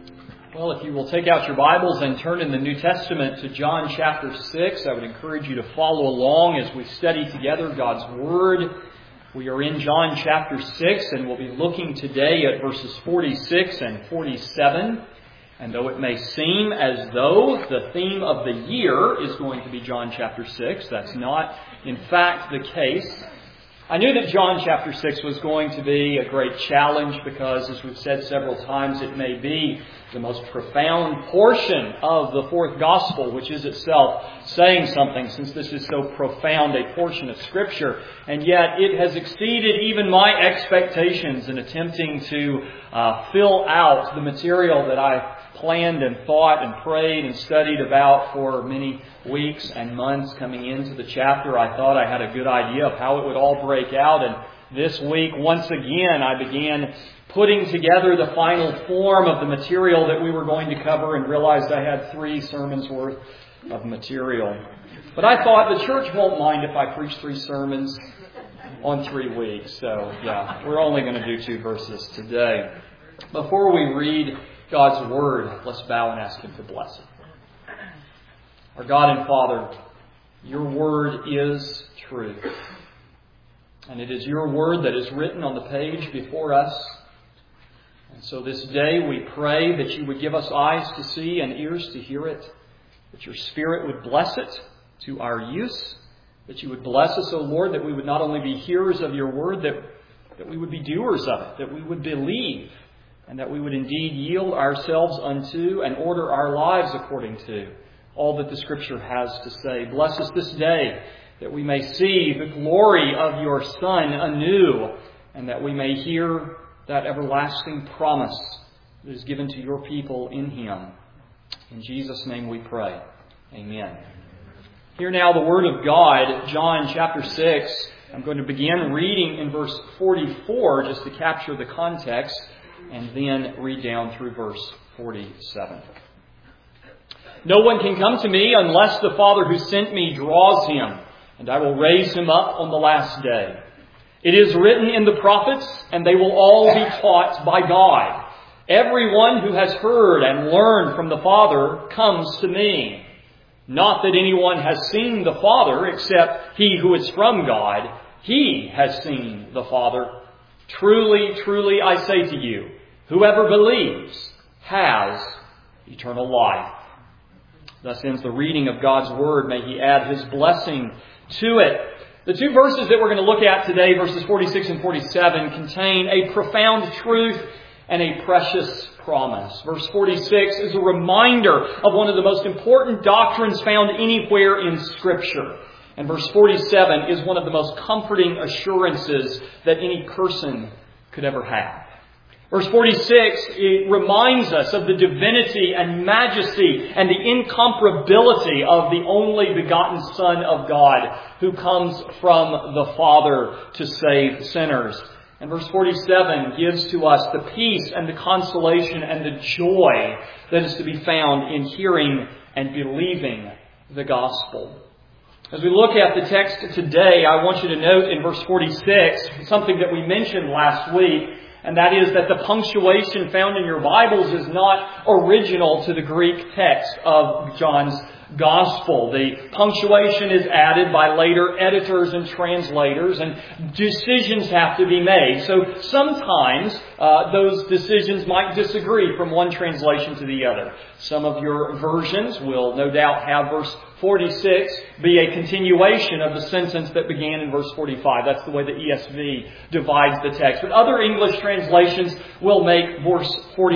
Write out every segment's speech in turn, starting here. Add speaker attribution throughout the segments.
Speaker 1: Well, if you will take out your Bibles and turn in the New Testament to John chapter 6, I would encourage you to follow along as we study together God's Word. We are in John chapter 6, and we'll be looking today at verses 46 and 47. And though it may seem as though the theme of the year is going to be John chapter 6, that's not in fact the case. I knew that John chapter 6 was going to be a great challenge because, as we've said several times, it may be the most profound portion of the fourth gospel, which is itself saying something, since this is so profound a portion of Scripture. And yet it has exceeded even my expectations in attempting to fill out the material that I planned and thought and prayed and studied about for many weeks and months coming into the chapter. I thought I had a good idea of how it would all break out, and this week, once again, I began putting together the final form of the material that we were going to cover and realized I had 3 sermons worth of material. But I thought the church won't mind if I preach 3 sermons on 3 weeks. So, we're only going to do 2 verses today. Before we read God's Word, let's bow and ask Him to bless it. Our God and Father, Your Word is truth. And it is Your Word that is written on the page before us. And so this day we pray that You would give us eyes to see and ears to hear it, that Your Spirit would bless it to our use, that You would bless us, O Lord, that we would not only be hearers of Your Word, that we would be doers of it, that we would believe, and that we would indeed yield ourselves unto and order our lives according to all that the Scripture has to say. Bless us this day, that we may see the glory of Your Son anew, and that we may hear that everlasting promise that is given to Your people in Him. In Jesus' name we pray. Amen. Hear now the Word of God, John chapter 6. I'm going to begin reading in verse 44 just to capture the context, and then read down through verse 47. No one can come to me unless the Father who sent me draws him, and I will raise him up on the last day. It is written in the prophets, and they will all be taught by God. Everyone who has heard and learned from the Father comes to me. Not that anyone has seen the Father except he who is from God. He has seen the Father. Truly, truly, I say to you, whoever believes has eternal life. Thus ends the reading of God's Word. May He add His blessing to it. The 2 verses that we're going to look at today, verses 46 and 47, contain a profound truth and a precious promise. Verse 46 is a reminder of one of the most important doctrines found anywhere in Scripture. And verse 47 is one of the most comforting assurances that any person could ever have. Verse 46, it reminds us of the divinity and majesty and the incomparability of the only begotten Son of God who comes from the Father to save sinners. And verse 47 gives to us the peace and the consolation and the joy that is to be found in hearing and believing the gospel. As we look at the text today, I want you to note in verse 46 something that we mentioned last week, and that is that the punctuation found in your Bibles is not original to the Greek text of John's Gospel. The punctuation is added by later editors and translators, and decisions have to be made. So sometimes those decisions might disagree from one translation to the other. Some of your versions will no doubt have verse 46 be a continuation of the sentence that began in verse 45. That's the way the ESV divides the text. But other English translations will make verse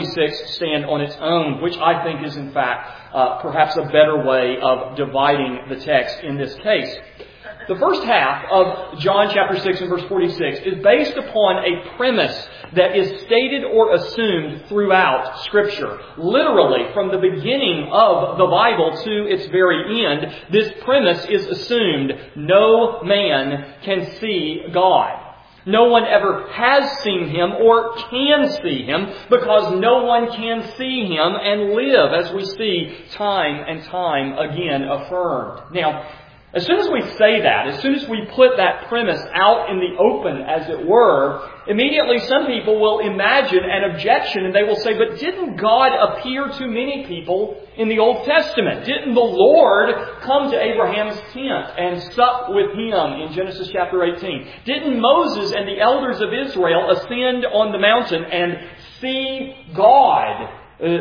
Speaker 1: 46 stand on its own, which I think is in fact perhaps a better way of dividing the text in this case. The first half of John chapter 6 and verse 46 is based upon a premise that is stated or assumed throughout Scripture. Literally, from the beginning of the Bible to its very end, this premise is assumed. No man can see God. No one ever has seen Him or can see Him, because no one can see Him and live, as we see time and time again affirmed. Now, As soon as we say that, as soon as we put that premise out in the open, as it were, immediately some people will imagine an objection and they will say, but didn't God appear to many people in the Old Testament? Didn't the Lord come to Abraham's tent and sup with him in Genesis chapter 18? Didn't Moses and the elders of Israel ascend on the mountain and see God?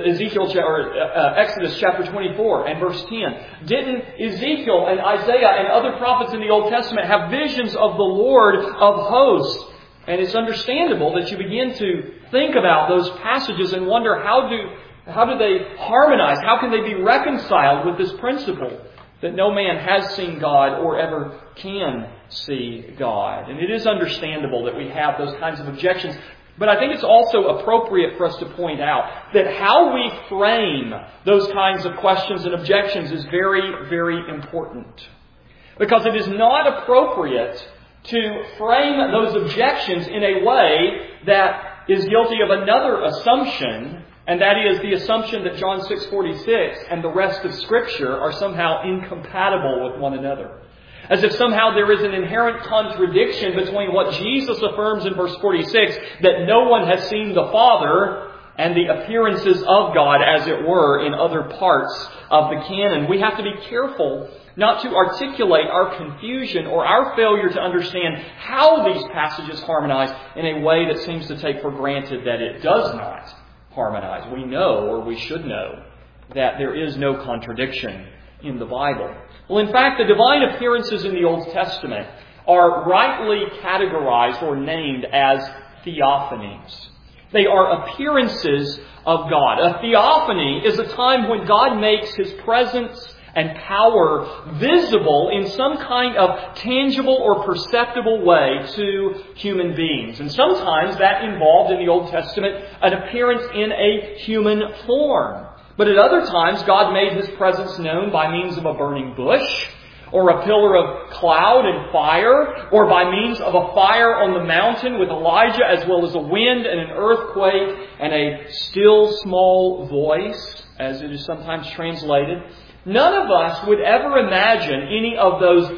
Speaker 1: Exodus chapter 24 and verse 10. Didn't Ezekiel and Isaiah and other prophets in the Old Testament have visions of the Lord of hosts? And it's understandable that you begin to think about those passages and wonder how do they harmonize? How can they be reconciled with this principle that no man has seen God or ever can see God? And it is understandable that we have those kinds of objections. But I think it's also appropriate for us to point out that how we frame those kinds of questions and objections is very, very important. Because it is not appropriate to frame those objections in a way that is guilty of another assumption, and that is the assumption that John 6:46 and the rest of Scripture are somehow incompatible with one another. As if somehow there is an inherent contradiction between what Jesus affirms in verse 46, that no one has seen the Father, and the appearances of God, as it were, in other parts of the canon. We have to be careful not to articulate our confusion or our failure to understand how these passages harmonize in a way that seems to take for granted that it does not harmonize. We know, or we should know, that there is no contradiction in the Bible. Well, in fact, the divine appearances in the Old Testament are rightly categorized or named as theophanies. They are appearances of God. A theophany is a time when God makes His presence and power visible in some kind of tangible or perceptible way to human beings. And sometimes that involved in the Old Testament an appearance in a human form. But at other times, God made His presence known by means of a burning bush, or a pillar of cloud and fire, or by means of a fire on the mountain with Elijah, as well as a wind and an earthquake and a still small voice, as it is sometimes translated. None of us would ever imagine any of those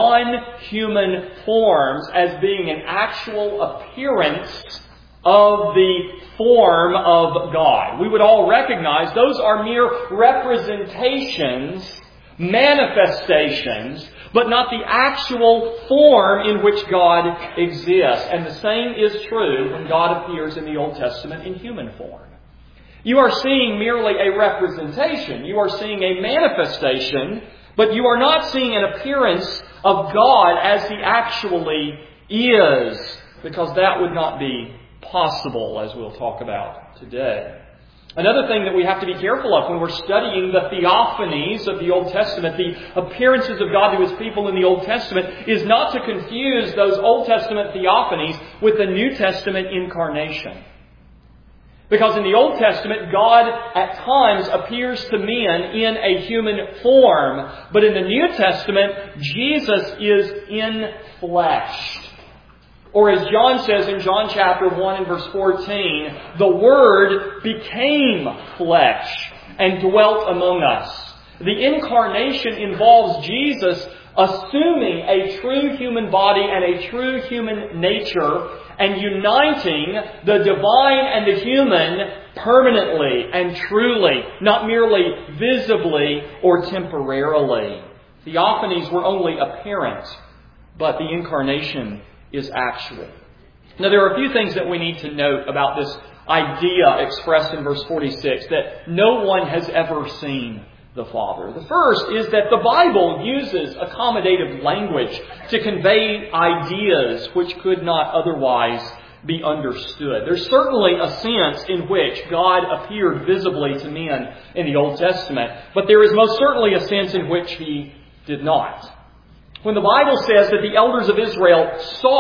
Speaker 1: non-human forms as being an actual appearance of the form of God. We would all recognize those are mere representations, manifestations, but not the actual form in which God exists. And the same is true when God appears in the Old Testament in human form. You are seeing merely a representation. You are seeing a manifestation, but you are not seeing an appearance of God as He actually is, because that would not be possible, as we'll talk about today. Another thing that we have to be careful of when we're studying the theophanies of the Old Testament, the appearances of God to His people in the Old Testament, is not to confuse those Old Testament theophanies with the New Testament incarnation. Because in the Old Testament, God at times appears to men in a human form. But in the New Testament, Jesus is in flesh. Or as John says in John chapter 1 and verse 14, the Word became flesh and dwelt among us. The incarnation involves Jesus assuming a true human body and a true human nature and uniting the divine and the human permanently and truly, not merely visibly or temporarily. Theophanies were only apparent, but the incarnation is actual. Now, there are a few things that we need to note about this idea expressed in verse 46, that no one has ever seen the Father. The first is that the Bible uses accommodative language to convey ideas which could not otherwise be understood. There's certainly a sense in which God appeared visibly to men in the Old Testament, but there is most certainly a sense in which He did not. When the Bible says that the elders of Israel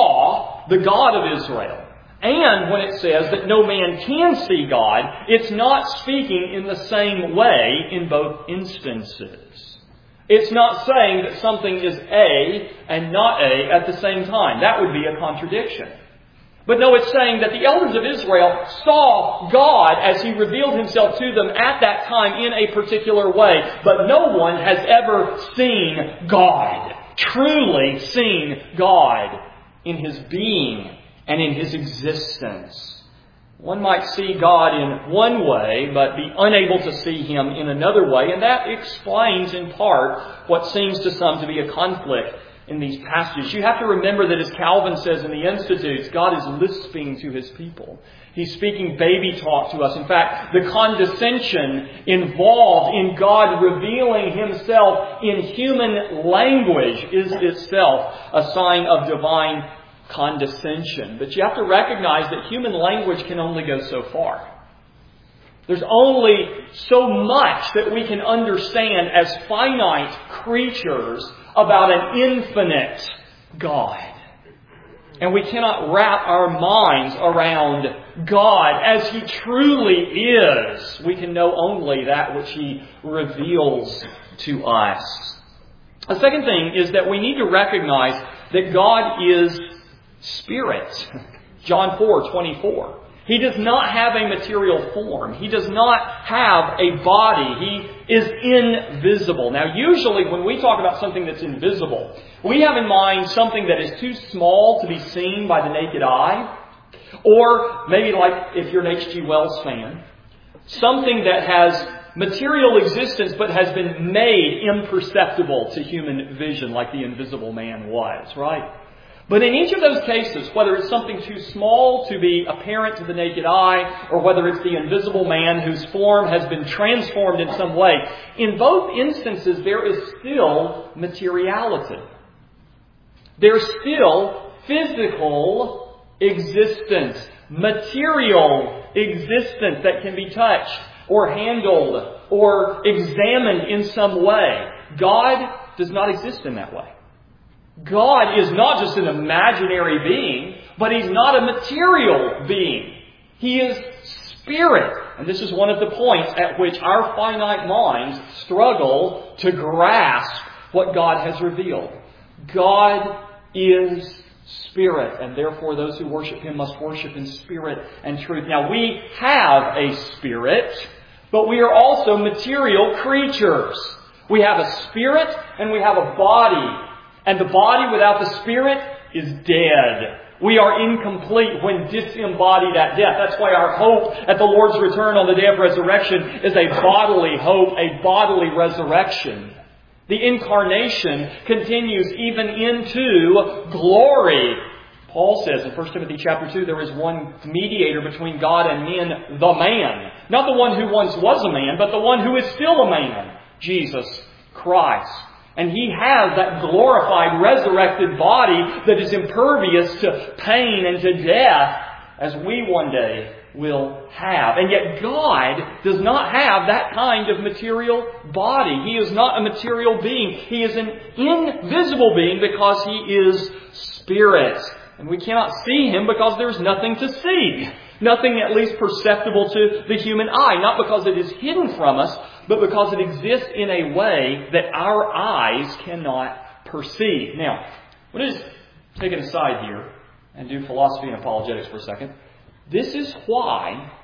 Speaker 1: saw the God of Israel, and when it says that no man can see God, it's not speaking in the same way in both instances. It's not saying that something is A and not A at the same time. That would be a contradiction. But no, it's saying that the elders of Israel saw God as He revealed Himself to them at that time in a particular way. But no one has ever seen God. truly seen God in His being and in His existence. One might see God in one way, but be unable to see Him in another way, and that explains in part what seems to some to be a conflict in these passages. You have to remember that, as Calvin says in the Institutes, God is lisping to His people. He's speaking baby talk to us. In fact, the condescension involved in God revealing Himself in human language is itself a sign of divine condescension. But you have to recognize that human language can only go so far. There's only so much that we can understand as finite creatures about an infinite God. And we cannot wrap our minds around God as He truly is. We can know only that which He reveals to us. The second thing is that we need to recognize that God is Spirit. John 4:24. He does not have a material form. He does not have a body. He is invisible. Now, usually when we talk about something that's invisible, we have in mind something that is too small to be seen by the naked eye. Or maybe like if you're an H.G. Wells fan, something that has material existence but has been made imperceptible to human vision, like the Invisible Man was, right? But in each of those cases, whether it's something too small to be apparent to the naked eye, or whether it's the invisible man whose form has been transformed in some way, in both instances there is still materiality. There's still physical existence, material existence that can be touched or handled or examined in some way. God does not exist in that way. God is not just an imaginary being, but He's not a material being. He is Spirit. And this is one of the points at which our finite minds struggle to grasp what God has revealed. God is Spirit, and therefore those who worship Him must worship in spirit and truth. Now, we have a spirit, but we are also material creatures. We have a spirit and we have a body. And the body without the Spirit is dead. We are incomplete when disembodied at death. That's why our hope at the Lord's return on the day of resurrection is a bodily hope, a bodily resurrection. The incarnation continues even into glory. Paul says in 1 Timothy chapter 2, there is one mediator between God and men, the man. Not the one who once was a man, but the one who is still a man, Jesus Christ. And He has that glorified, resurrected body that is impervious to pain and to death, as we one day will have. And yet God does not have that kind of material body. He is not a material being. He is an invisible being because He is Spirit. And we cannot see Him because there is nothing to see. Nothing at least perceptible to the human eye. Not because it is hidden from us, but because it exists in a way that our eyes cannot perceive. Now, I'm going to just take it aside here and do philosophy and apologetics for a second. This is why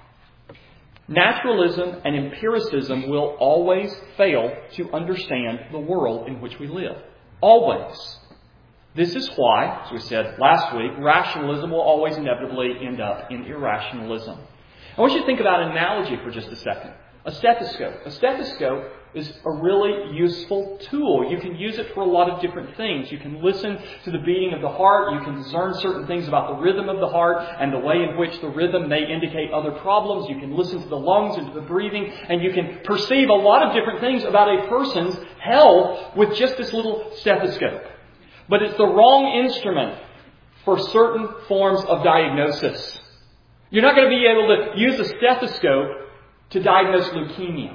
Speaker 1: naturalism and empiricism will always fail to understand the world in which we live. Always. This is why, as we said last week, rationalism will always inevitably end up in irrationalism. I want you to think about an analogy for just a second. A stethoscope. A stethoscope is a really useful tool. You can use it for a lot of different things. You can listen to the beating of the heart. You can discern certain things about the rhythm of the heart and the way in which the rhythm may indicate other problems. You can listen to the lungs and to the breathing, and you can perceive a lot of different things about a person's health with just this little stethoscope. But it's the wrong instrument for certain forms of diagnosis. You're not going to be able to use a stethoscope to diagnose leukemia.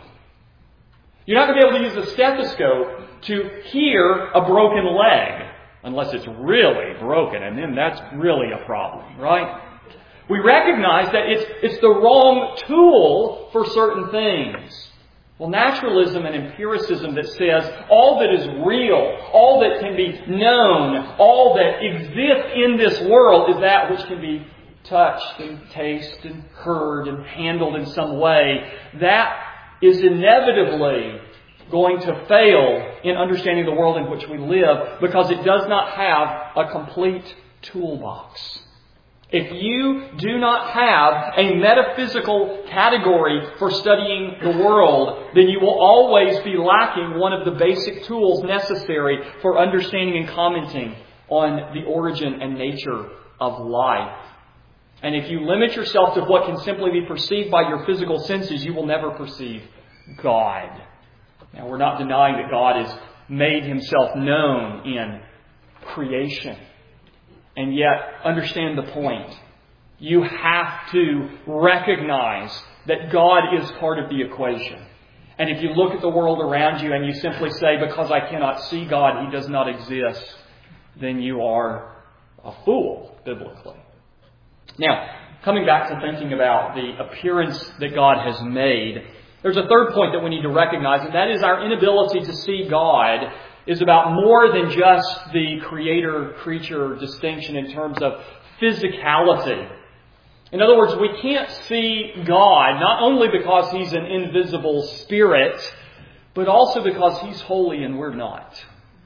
Speaker 1: You're not going to be able to use a stethoscope to hear a broken leg, unless it's really broken, and then that's really a problem, right? We recognize that it's the wrong tool for certain things. Well, naturalism and empiricism that says all that is real, all that can be known, all that exists in this world is that which can be touched and tasted and heard and handled in some way, that is inevitably going to fail in understanding the world in which we live because it does not have a complete toolbox. If you do not have a metaphysical category for studying the world, then you will always be lacking one of the basic tools necessary for understanding and commenting on the origin and nature of life. And if you limit yourself to what can simply be perceived by your physical senses, you will never perceive God. Now, we're not denying that God has made Himself known in creation. And yet, understand the point. You have to recognize that God is part of the equation. And if you look at the world around you and you simply say, because I cannot see God, He does not exist, then you are a fool, biblically. Now, coming back to thinking about the appearance that God has made, there's a third point that we need to recognize, and that is our inability to see God is about more than just the creator-creature distinction in terms of physicality. In other words, we can't see God not only because He's an invisible spirit, but also because He's holy and we're not.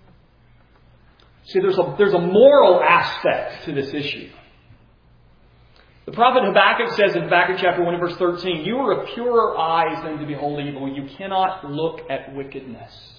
Speaker 1: See, there's a moral aspect to this issue. The prophet Habakkuk says in Habakkuk chapter 1 and verse 13, "You are of purer eyes than to behold evil. You cannot look at wickedness."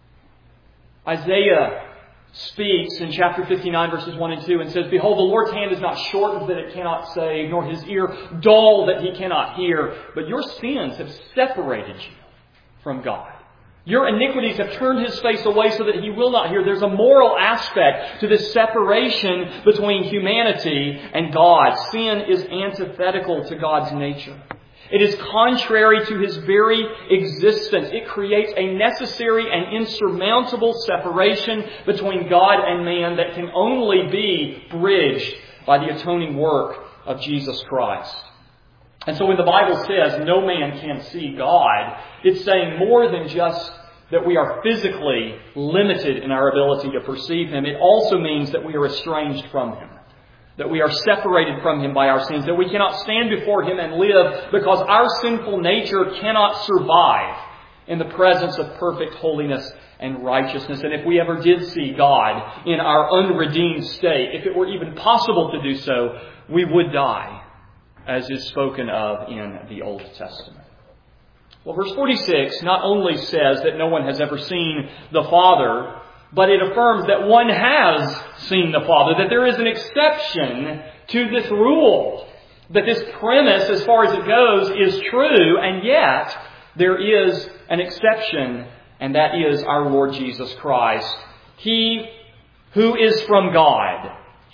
Speaker 1: Isaiah speaks in chapter 59 verses 1 and 2 and says, "Behold, the Lord's hand is not shortened that it cannot save, nor His ear dull that He cannot hear. But your sins have separated you from God. Your iniquities have turned His face away so that He will not hear." There's a moral aspect to this separation between humanity and God. Sin is antithetical to God's nature. It is contrary to His very existence. It creates a necessary and insurmountable separation between God and man that can only be bridged by the atoning work of Jesus Christ. And so when the Bible says no man can see God, it's saying more than just that we are physically limited in our ability to perceive Him. It also means that we are estranged from Him. That we are separated from Him by our sins. That we cannot stand before Him and live because our sinful nature cannot survive in the presence of perfect holiness and righteousness. And if we ever did see God in our unredeemed state, if it were even possible to do so, we would die, as is spoken of in the Old Testament. Well, verse 46 not only says that no one has ever seen the Father, but it affirms that one has seen the Father, that there is an exception to this rule, that this premise, as far as it goes, is true, and yet there is an exception, and that is our Lord Jesus Christ. He who is from God,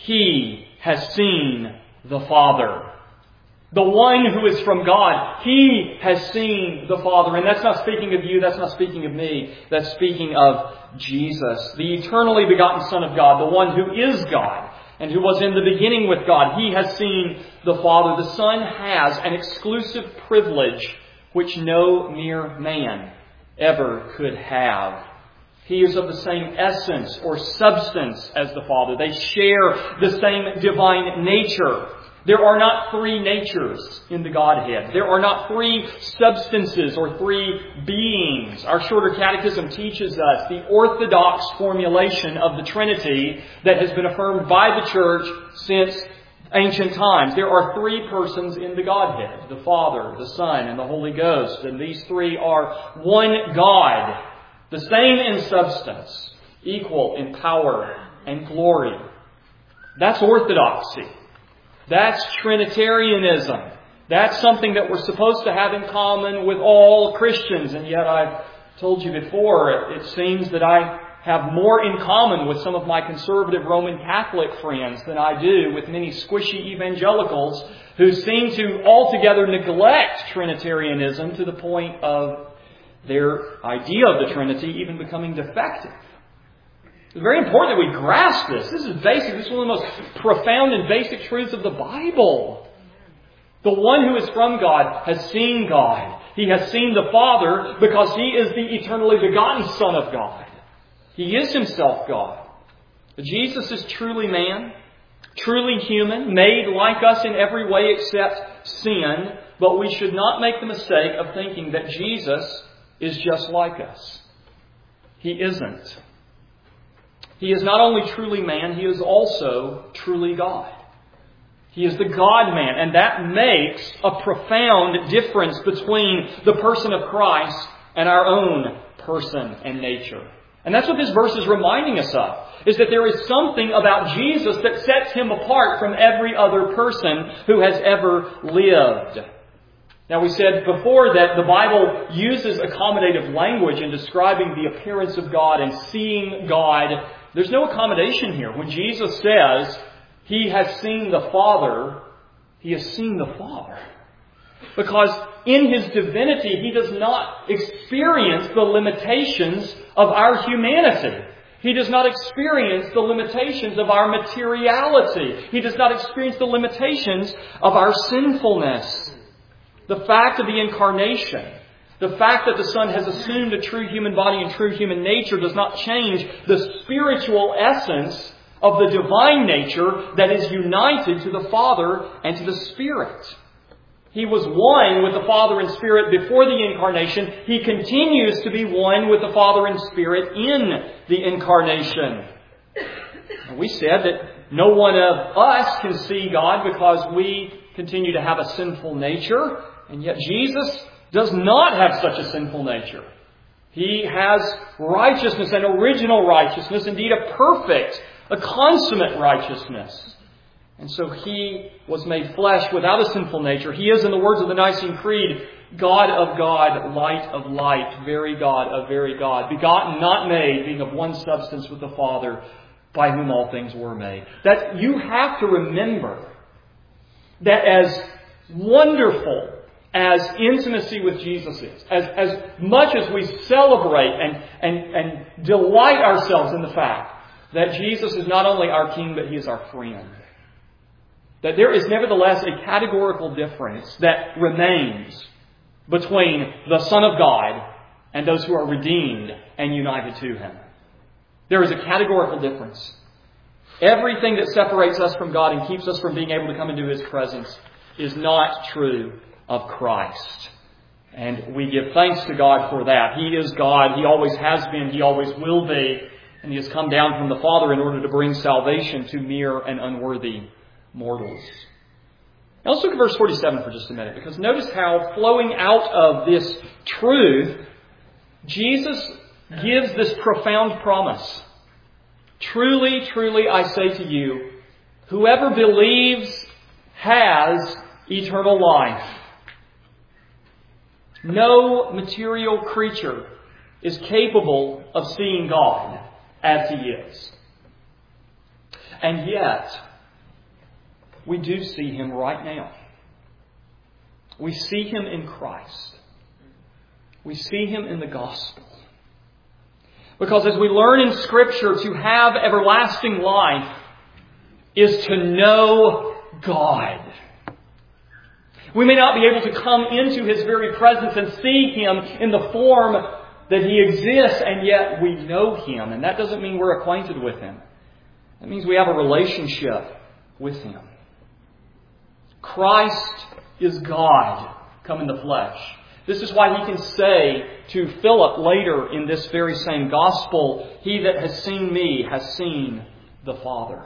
Speaker 1: He has seen the Father. The one who is from God, He has seen the Father. And that's not speaking of you, that's not speaking of me, that's speaking of Jesus, the eternally begotten Son of God, the one who is God and who was in the beginning with God. He has seen the Father. The Son has an exclusive privilege which no mere man ever could have. He is of the same essence or substance as the Father. They share the same divine nature. There are not three natures in the Godhead. There are not three substances or three beings. Our shorter catechism teaches us the orthodox formulation of the Trinity that has been affirmed by the Church since ancient times. There are three persons in the Godhead: the Father, the Son, and the Holy Ghost. And these three are one God, the same in substance, equal in power and glory. That's orthodoxy. That's Trinitarianism. That's something that we're supposed to have in common with all Christians. And yet I've told you before, it seems that I have more in common with some of my conservative Roman Catholic friends than I do with many squishy evangelicals who seem to altogether neglect Trinitarianism to the point of their idea of the Trinity even becoming defective. It's very important that we grasp this. This is basic. This is one of the most profound and basic truths of the Bible. The one who is from God has seen God. He has seen the Father because He is the eternally begotten Son of God. He is Himself God. Jesus is truly man, truly human, made like us in every way except sin. But we should not make the mistake of thinking that Jesus is just like us. He isn't. He is not only truly man, He is also truly God. He is the God-man, and that makes a profound difference between the person of Christ and our own person and nature. And that's what this verse is reminding us of, is that there is something about Jesus that sets Him apart from every other person who has ever lived. Now, we said before that the Bible uses accommodative language in describing the appearance of God and seeing God. There's no accommodation here. When Jesus says He has seen the Father, He has seen the Father. Because in His divinity, He does not experience the limitations of our humanity. He does not experience the limitations of our materiality. He does not experience the limitations of our sinfulness. The fact of the incarnation, the fact that the Son has assumed a true human body and true human nature does not change the spiritual essence of the divine nature that is united to the Father and to the Spirit. He was one with the Father and Spirit before the incarnation. He continues to be one with the Father and Spirit in the incarnation. And we said that no one of us can see God because we continue to have a sinful nature. And yet Jesus does not have such a sinful nature. He has righteousness, an original righteousness, indeed a perfect, a consummate righteousness. And so He was made flesh without a sinful nature. He is, in the words of the Nicene Creed, God of God, light of light, very God of very God, begotten, not made, being of one substance with the Father, by whom all things were made. That you have to remember that as wonderful as intimacy with Jesus is, as much as we celebrate and delight ourselves in the fact that Jesus is not only our King, but He is our friend. That there is nevertheless a categorical difference that remains between the Son of God and those who are redeemed and united to Him. There is a categorical difference. Everything that separates us from God and keeps us from being able to come into His presence is not true of Christ. And we give thanks to God for that. He is God. He always has been. He always will be. And He has come down from the Father in order to bring salvation to mere and unworthy mortals. Now let's look at verse 47 for just a minute, because notice how, flowing out of this truth, Jesus gives this profound promise. Truly, truly, I say to you, whoever believes has eternal life. No material creature is capable of seeing God as He is. And yet, we do see Him right now. We see Him in Christ. We see Him in the gospel. Because as we learn in Scripture, to have everlasting life is to know God. We may not be able to come into His very presence and see Him in the form that He exists, and yet we know Him. And that doesn't mean we're acquainted with Him. That means we have a relationship with Him. Christ is God come in the flesh. This is why He can say to Philip later in this very same gospel, "He that has seen me has seen the Father."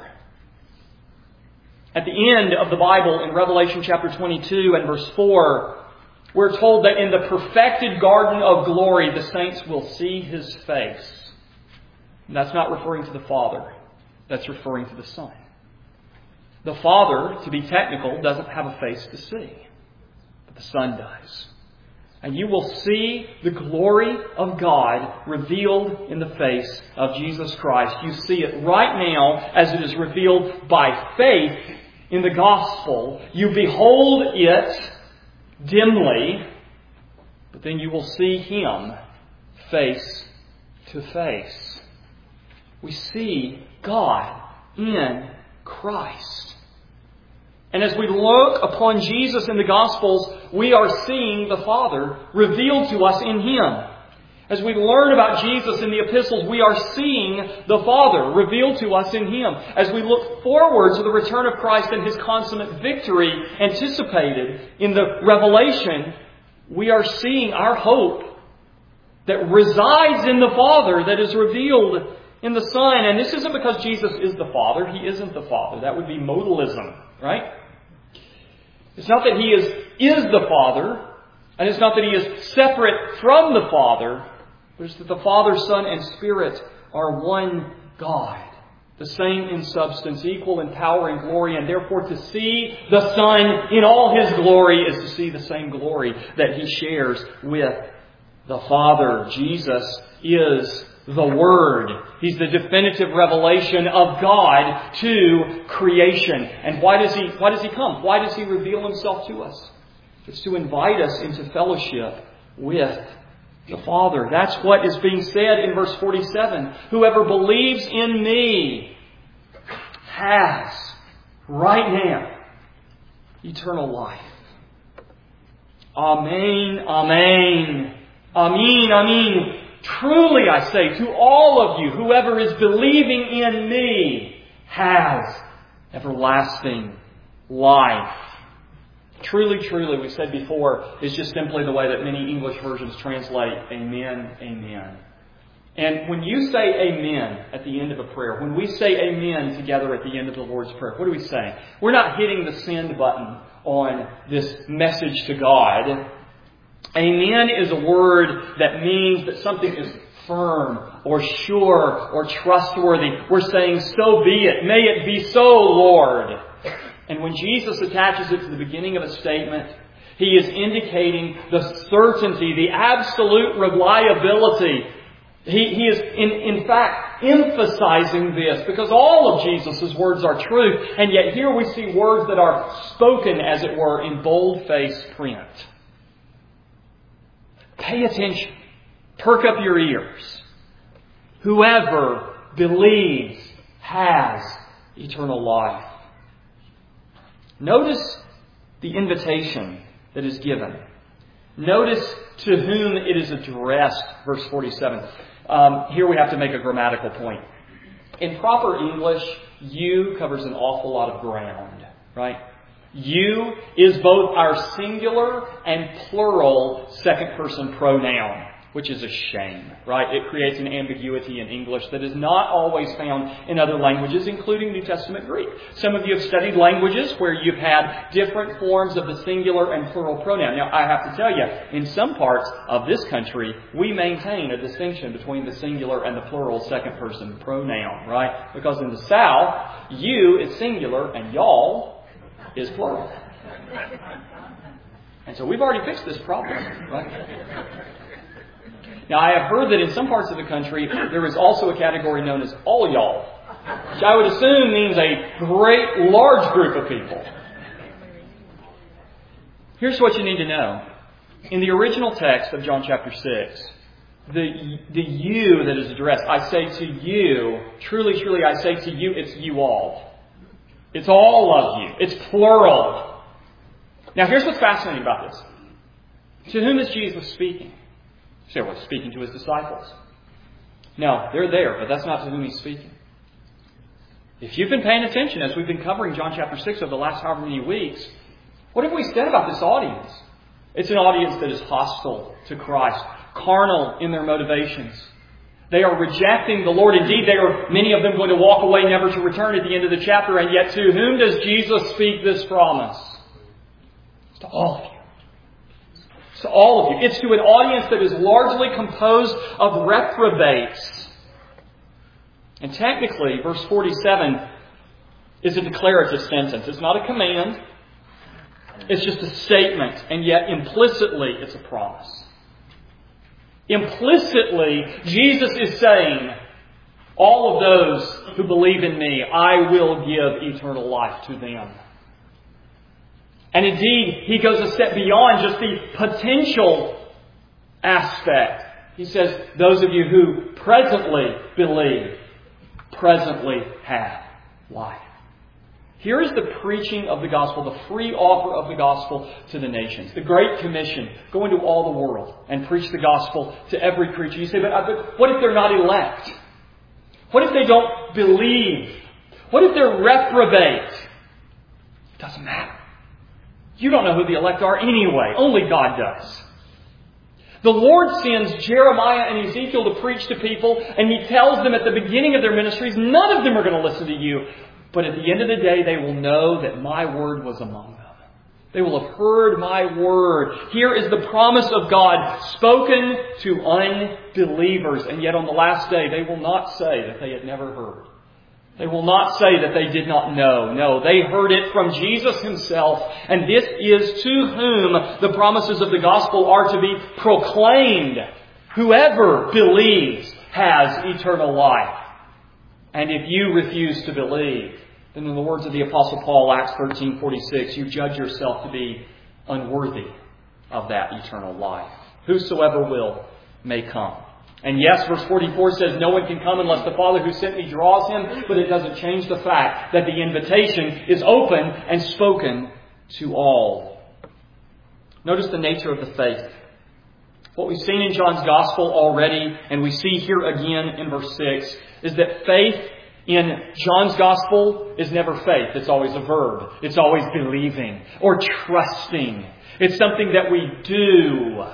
Speaker 1: At the end of the Bible, in Revelation chapter 22 and verse 4, we're told that in the perfected garden of glory, the saints will see His face. And that's not referring to the Father. That's referring to the Son. The Father, to be technical, doesn't have a face to see. But the Son does. And you will see the glory of God revealed in the face of Jesus Christ. You see it right now as it is revealed by faith in the gospel. You behold it dimly, but then you will see Him face to face. We see God in Christ. And as we look upon Jesus in the Gospels, we are seeing the Father revealed to us in Him. As we learn about Jesus in the epistles, we are seeing the Father revealed to us in Him. As we look forward to the return of Christ and His consummate victory anticipated in the Revelation, we are seeing our hope that resides in the Father that is revealed in the Son. And this isn't because Jesus is the Father. He isn't the Father. That would be modalism, right? It's not that He is the Father, and it's not that He is separate from the Father, but it's that the Father, Son, and Spirit are one God. The same in substance, equal in power and glory, and therefore to see the Son in all His glory is to see the same glory that He shares with the Father. Jesus is the Word. He's the definitive revelation of God to creation. And why does He come? Why does He reveal Himself to us? It's to invite us into fellowship with the Father. That's what is being said in verse 47. Whoever believes in me has, right now, eternal life. Amen, amen. Amen, amen. Truly I say to all of you, whoever is believing in me has everlasting life. Truly, truly, we said before, is just simply the way that many English versions translate amen, amen. And when you say amen at the end of a prayer, when we say amen together at the end of the Lord's Prayer, what are we saying? We're not hitting the send button on this message to God. Amen is a word that means that something is firm or sure or trustworthy. We're saying, so be it. May it be so, Lord. And when Jesus attaches it to the beginning of a statement, He is indicating the certainty, the absolute reliability. He is, in fact, emphasizing this because all of Jesus' words are true. And yet here we see words that are spoken, as it were, in bold-faced print. Pay attention. Perk up your ears. Whoever believes has eternal life. Notice the invitation that is given. Notice to whom it is addressed, verse 47. Here we have to make a grammatical point. In proper English, you covers an awful lot of ground, right? You is both our singular and plural second-person pronoun, which is a shame, right? It creates an ambiguity in English that is not always found in other languages, including New Testament Greek. Some of you have studied languages where you've had different forms of the singular and plural pronoun. Now, I have to tell you, in some parts of this country, we maintain a distinction between the singular and the plural second-person pronoun, right? Because in the South, you is singular and y'all is plural. And so we've already fixed this problem, right? Now, I have heard that in some parts of the country, there is also a category known as all y'all, which I would assume means a great, large group of people. Here's what you need to know. In the original text of John chapter 6, the you that is addressed, I say to you, truly, truly, I say to you, it's you all. It's all of you. It's plural. Now, here's what's fascinating about this. To whom is Jesus speaking? You say, well, speaking to His disciples. No, they're there, but that's not to whom He's speaking. If you've been paying attention as we've been covering John chapter 6 over the last however many weeks, what have we said about this audience? It's an audience that is hostile to Christ, carnal in their motivations. They are rejecting the Lord. Indeed, they are, many of them, going to walk away never to return at the end of the chapter. And yet, to whom does Jesus speak this promise? It's to all of you. It's to all of you. It's to an audience that is largely composed of reprobates. And technically, verse 47 is a declarative sentence. It's not a command. It's just a statement. And yet, implicitly, it's a promise. Implicitly, Jesus is saying, all of those who believe in me, I will give eternal life to them. And indeed, He goes a step beyond just the potential aspect. He says, those of you who presently believe, presently have life. Here is the preaching of the gospel, the free offer of the gospel to the nations. The Great Commission, go into all the world and preach the gospel to every creature. You say, but what if they're not elect? What if they don't believe? What if they're reprobate? It doesn't matter. You don't know who the elect are anyway. Only God does. The Lord sends Jeremiah and Ezekiel to preach to people, and He tells them at the beginning of their ministries, none of them are going to listen to you. But at the end of the day, they will know that my word was among them. They will have heard my word. Here is the promise of God spoken to unbelievers. And yet on the last day, they will not say that they had never heard. They will not say that they did not know. No, they heard it from Jesus Himself. And this is to whom the promises of the gospel are to be proclaimed. Whoever believes has eternal life. And if you refuse to believe, then in the words of the Apostle Paul, Acts 13:46, you judge yourself to be unworthy of that eternal life. Whosoever will may come. And yes, verse 44 says, no one can come unless the Father who sent me draws him, but it doesn't change the fact that the invitation is open and spoken to all. Notice the nature of the faith. What we've seen in John's Gospel already, and we see here again in verse 6, is that faith in John's Gospel is never faith. It's always a verb. It's always believing or trusting. It's something that we do.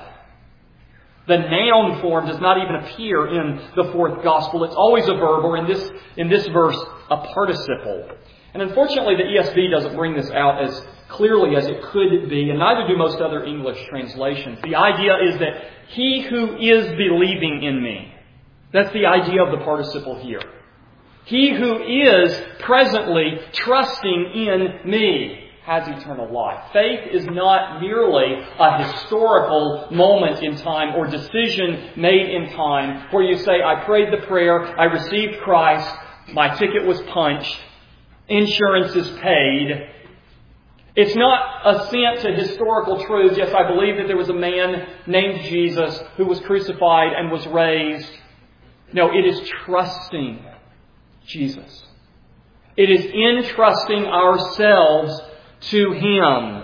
Speaker 1: The noun form does not even appear in the fourth Gospel. It's always a verb, or in this verse, a participle. And unfortunately, the ESV doesn't bring this out as clearly as it could be, and neither do most other English translations. The idea is that he who is believing in me. That's the idea of the participle here. He who is presently trusting in me has eternal life. Faith is not merely a historical moment in time or decision made in time where you say, I prayed the prayer, I received Christ, my ticket was punched, insurance is paid. It's not assent to historical truths. Yes, I believe that there was a man named Jesus who was crucified and was raised. No, it is trusting Jesus. It is entrusting ourselves to Him.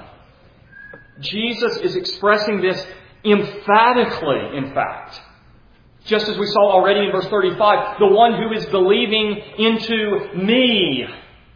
Speaker 1: Jesus is expressing this emphatically, in fact. Just as we saw already in verse 35, the one who is believing into me.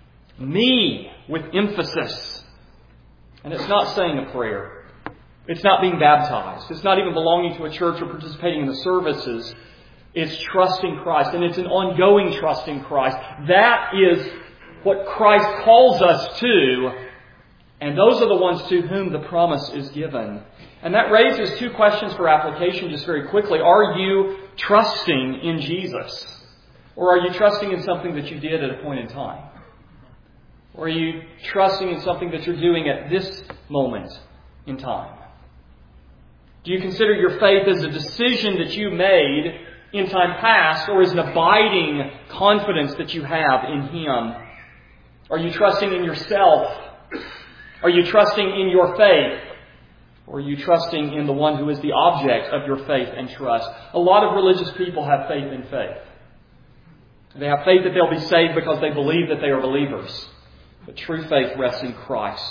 Speaker 1: Me, with emphasis. And it's not saying a prayer. It's not being baptized. It's not even belonging to a church or participating in the services. It's trusting Christ. And it's an ongoing trust in Christ. That is what Christ calls us to. And those are the ones to whom the promise is given. And that raises two questions for application just very quickly. Are you trusting in Jesus? Or are you trusting in something that you did at a point in time? Or are you trusting in something that you're doing at this moment in time? Do you consider your faith as a decision that you made in time past, or as an abiding confidence that you have in Him? Are you trusting in yourself? Are you trusting in your faith? Or are you trusting in the one who is the object of your faith and trust? A lot of religious people have faith in faith. They have faith that they'll be saved because they believe that they are believers. But true faith rests in Christ.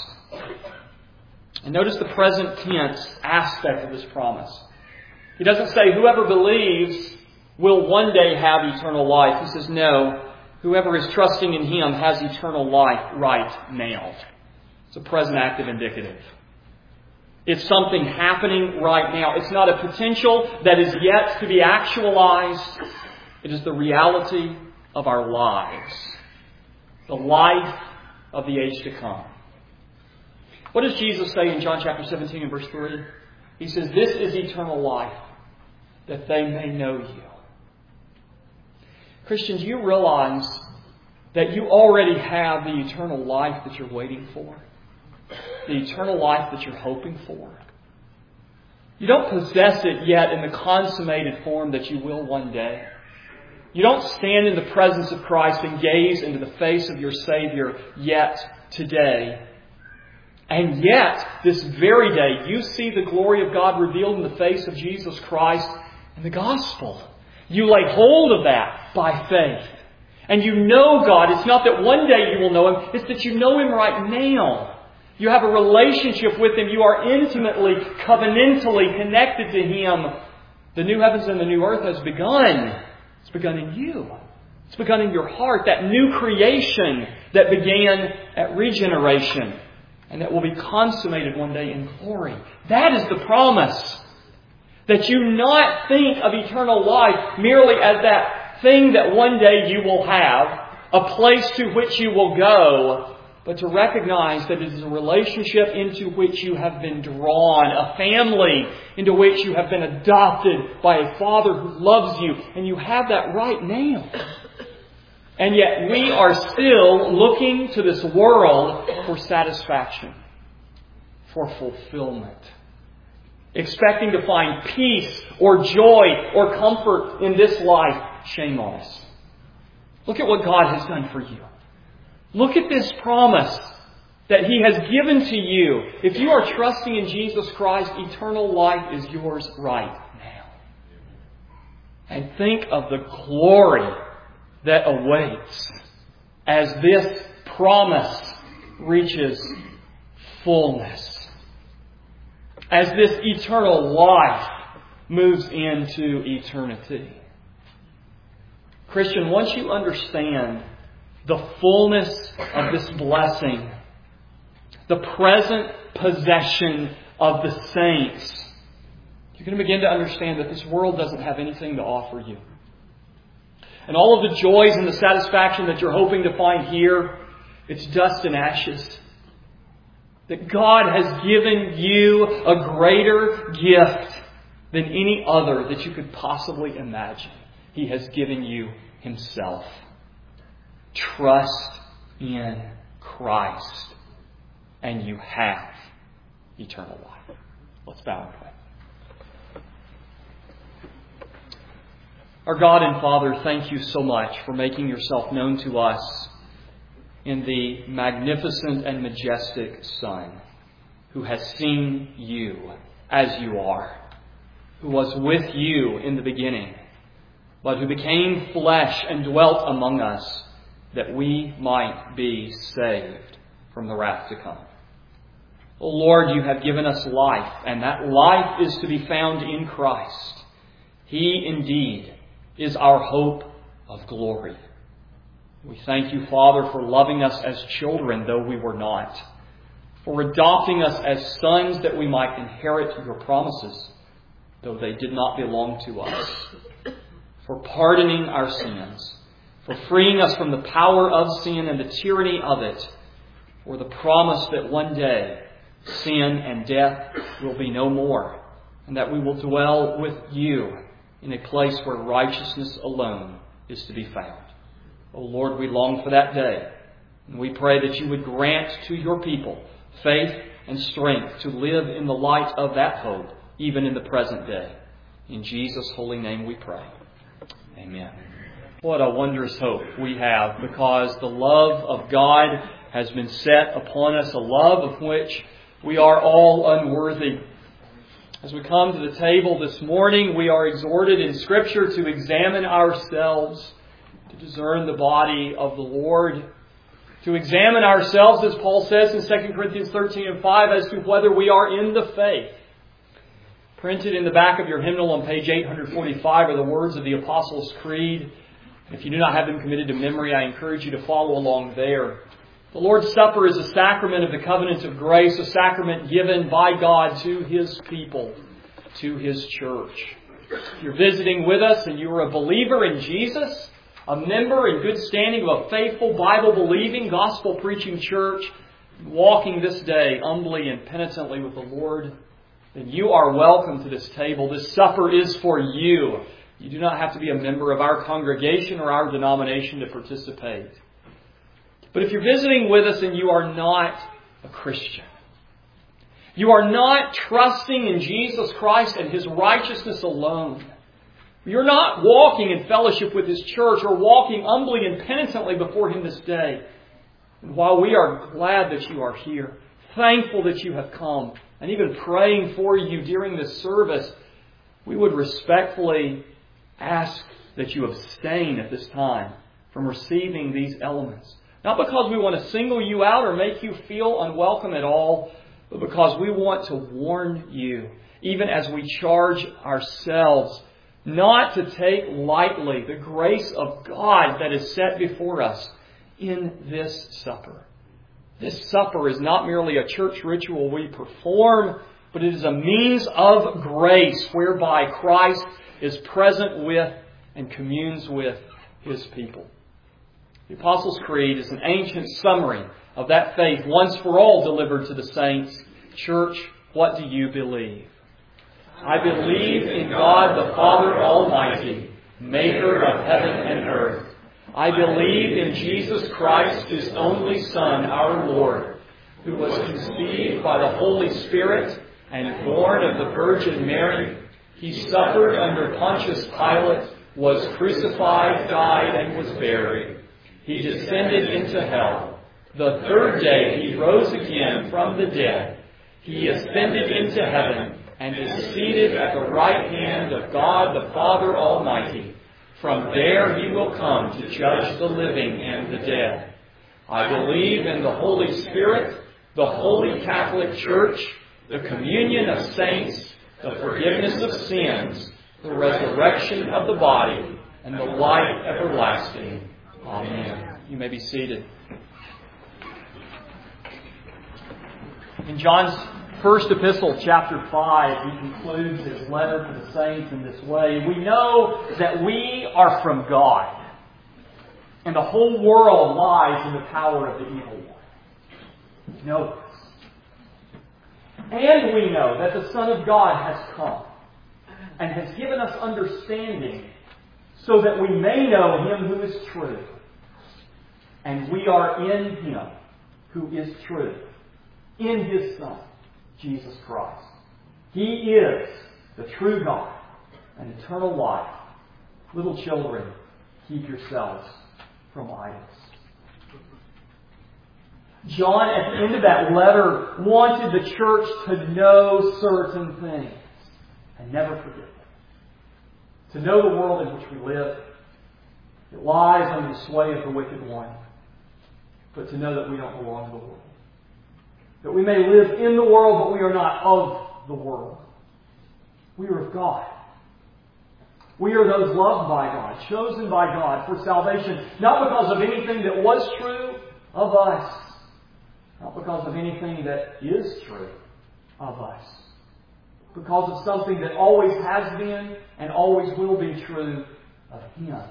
Speaker 1: And notice the present tense aspect of this promise. He doesn't say whoever believes will one day have eternal life. He says no, whoever is trusting in Him has eternal life right now. It's a present active indicative. It's something happening right now. It's not a potential that is yet to be actualized. It is the reality of our lives. The life of the age to come. What does Jesus say in John chapter 17 and verse 3? He says, this is eternal life, that they may know you. Christians, you realize that you already have the eternal life that you're waiting for? The eternal life that you're hoping for? You don't possess it yet in the consummated form that you will one day. You don't stand in the presence of Christ and gaze into the face of your Savior yet today. And yet, this very day, you see the glory of God revealed in the face of Jesus Christ in the gospel. You lay hold of that by faith. And you know God. It's not that one day you will know Him. It's that you know Him right now. You have a relationship with Him. You are intimately, covenantally connected to Him. The new heavens and the new earth has begun. It's begun in you. It's begun in your heart. That new creation that began at regeneration and that will be consummated one day in glory. That is the promise. That you not think of eternal life merely as that thing that one day you will have, a place to which you will go, but to recognize that it is a relationship into which you have been drawn, a family into which you have been adopted by a Father who loves you, and you have that right now. And yet we are still looking to this world for satisfaction, for fulfillment, expecting to find peace or joy or comfort in this life. Shame on us. Look at what God has done for you. Look at this promise that He has given to you. If you are trusting in Jesus Christ, eternal life is yours right now. And think of the glory that awaits as this promise reaches fullness. As this eternal life moves into eternity. Christian, once you understand the fullness of this blessing, the present possession of the saints, you're going to begin to understand that this world doesn't have anything to offer you. And all of the joys and the satisfaction that you're hoping to find here, it's dust and ashes. That God has given you a greater gift than any other that you could possibly imagine. He has given you Himself. Trust in Christ, and you have eternal life. Let's bow and pray. Our God and Father, thank you so much for making yourself known to us in the magnificent and majestic Son, who has seen you as you are, who was with you in the beginning, but who became flesh and dwelt among us, that we might be saved from the wrath to come. O Lord, you have given us life, and that life is to be found in Christ. He indeed is our hope of glory. We thank you, Father, for loving us as children, though we were not, for adopting us as sons that we might inherit your promises, though they did not belong to us, for pardoning our sins, for freeing us from the power of sin and the tyranny of it, for the promise that one day sin and death will be no more, and that we will dwell with you in a place where righteousness alone is to be found. O Lord, we long for that day, and we pray that you would grant to your people faith and strength to live in the light of that hope, even in the present day. In Jesus' holy name we pray. Amen. What a wondrous hope we have, because the love of God has been set upon us, a love of which we are all unworthy. As we come to the table this morning, we are exhorted in Scripture to examine ourselves, to discern the body of the Lord, to examine ourselves, as Paul says in 2 Corinthians 13:5, as to whether we are in the faith. Printed in the back of your hymnal on page 845 are the words of the Apostles' Creed. If you do not have them committed to memory, I encourage you to follow along there. The Lord's Supper is a sacrament of the covenant of grace, a sacrament given by God to His people, to His church. If you're visiting with us and you are a believer in Jesus, a member in good standing of a faithful, Bible-believing, gospel-preaching church, walking this day humbly and penitently with the Lord, then you are welcome to this table. This supper is for you. You do not have to be a member of our congregation or our denomination to participate. But if you're visiting with us and you are not a Christian, you are not trusting in Jesus Christ and His righteousness alone, you're not walking in fellowship with His church or walking humbly and penitently before Him this day, and while we are glad that you are here, thankful that you have come, and even praying for you during this service, we would respectfully ask that you abstain at this time from receiving these elements. Not because we want to single you out or make you feel unwelcome at all, but because we want to warn you, even as we charge ourselves, not to take lightly the grace of God that is set before us in this supper. This supper is not merely a church ritual we perform. but it is a means of grace whereby Christ is present with and communes with His people. The Apostles' Creed is an ancient summary of that faith once for all delivered to the saints. Church, what do you believe? I believe in God the Father Almighty, maker of heaven and earth. I believe in Jesus Christ, His only Son, our Lord, who was conceived by the Holy Spirit and born of the Virgin Mary. He suffered under Pontius Pilate, was crucified, died, and was buried. He descended into hell. The third day He rose again from the dead. He ascended into heaven and is seated at the right hand of God the Father Almighty. From there He will come to judge the living and the dead. I believe in the Holy Spirit, the Holy Catholic Church, the communion of saints, the forgiveness of sins, the resurrection of the body, and the life everlasting. Amen. You may be seated. In John's first epistle, chapter 5, he concludes his letter to the saints in this way. We know that we are from God, and the whole world lies in the power of the evil one. We know this. And we know that the Son of God has come and has given us understanding so that we may know Him who is true. And we are in Him who is true, in His Son, Jesus Christ. He is the true God and eternal life. Little children, keep yourselves from idols. John, at the end of that letter, wanted the church to know certain things and never forget them. To know the world in which we live. It lies under the sway of the wicked one. But to know that we don't belong to the world. That we may live in the world, but we are not of the world. We are of God. We are those loved by God, chosen by God for salvation, not because of anything that was true of us, not because of anything that is true of us, because of something that always has been and always will be true of Him.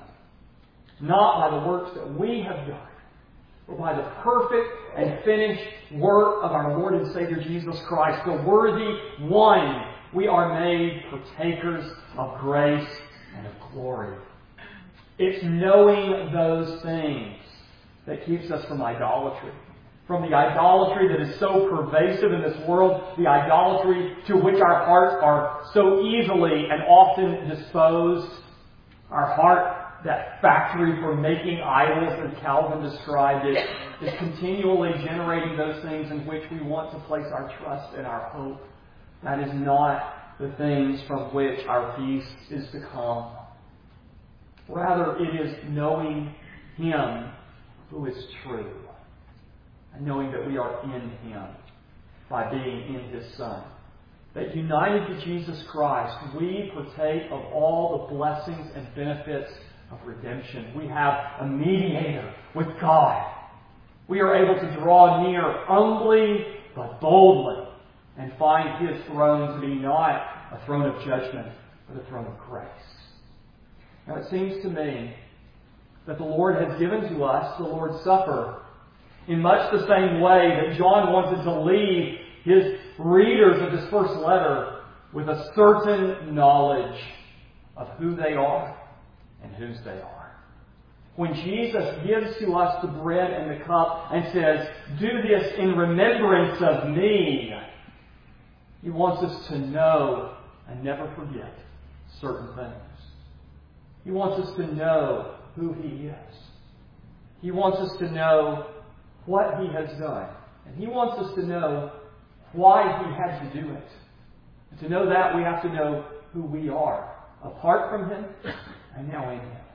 Speaker 1: Not by the works that we have done, but by the perfect and finished work of our Lord and Savior Jesus Christ, the worthy one. We are made partakers of grace and of glory. It's knowing those things that keeps us from idolatry. From the idolatry that is so pervasive in this world, the idolatry to which our hearts are so easily and often disposed. Our heart, that factory for making idols, as Calvin described it, is continually generating those things in which we want to place our trust and our hope. That is not the things from which our peace is to come. Rather, it is knowing Him who is true. And knowing that we are in Him by being in His Son. That united to Jesus Christ, we partake of all the blessings and benefits of redemption. We have a mediator with God. We are able to draw near humbly but boldly and find His throne to be not a throne of judgment, but a throne of grace. Now it seems to me that the Lord has given to us the Lord's Supper in much the same way that John wanted to leave his readers of this first letter with a certain knowledge of who they are and whose they are. When Jesus gives to us the bread and the cup and says, "Do this in remembrance of me," He wants us to know and never forget certain things. He wants us to know who He is. He wants us to know what He has done. And He wants us to know why He had to do it. And to know that, we have to know who we are, apart from Him and now in Him.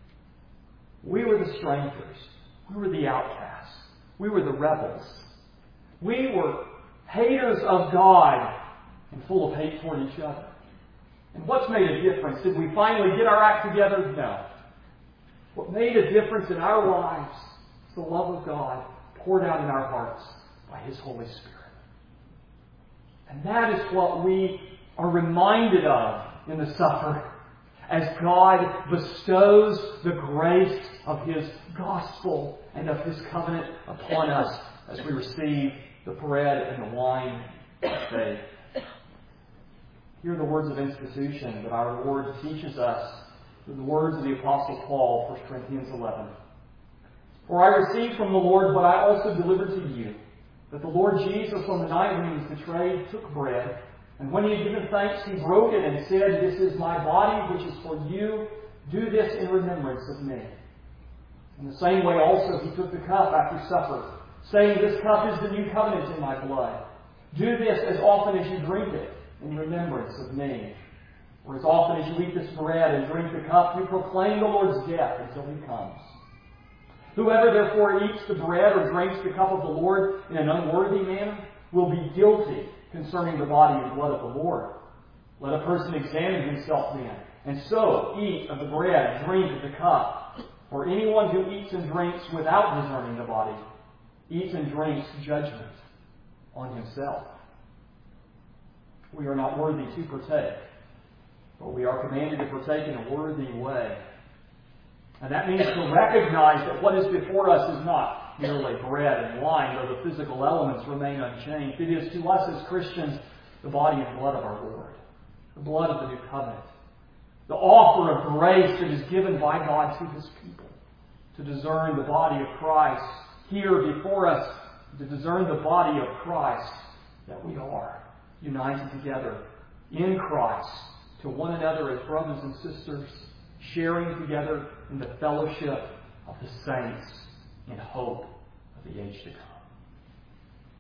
Speaker 1: We were the strangers. We were the outcasts. We were the rebels. We were haters of God and full of hate toward each other. And what's made a difference? Did we finally get our act together? No. What made a difference in our lives is the love of God poured out in our hearts by His Holy Spirit. And that is what we are reminded of in the supper, as God bestows the grace of His gospel and of His covenant upon us as we receive the bread and the wine of faith. Hear the words of institution that our Lord teaches us through the words of the Apostle Paul, 1 Corinthians 11. For I received from the Lord what I also delivered to you, that the Lord Jesus, on the night when He was betrayed, took bread, and when He had given thanks, He broke it and said, "This is my body, which is for you. Do this in remembrance of me." In the same way also He took the cup after supper, saying, "This cup is the new covenant in my blood. Do this as often as you drink it in remembrance of me. For as often as you eat this bread and drink the cup, you proclaim the Lord's death until He comes. Whoever therefore eats the bread or drinks the cup of the Lord in an unworthy manner will be guilty concerning the body and blood of the Lord. Let a person examine himself then, and so eat of the bread and drink of the cup. For anyone who eats and drinks without discerning the body eats and drinks judgment on himself." We are not worthy to partake, but we are commanded to partake in a worthy way. And that means to recognize that what is before us is not merely bread and wine, though the physical elements remain unchanged. It is to us as Christians the body and blood of our Lord, the blood of the new covenant, the offer of grace that is given by God to His people to discern the body of Christ here before us, to discern the body of Christ that we are united together in Christ to one another as brothers and sisters, sharing together in the fellowship of the saints in hope of the age to come.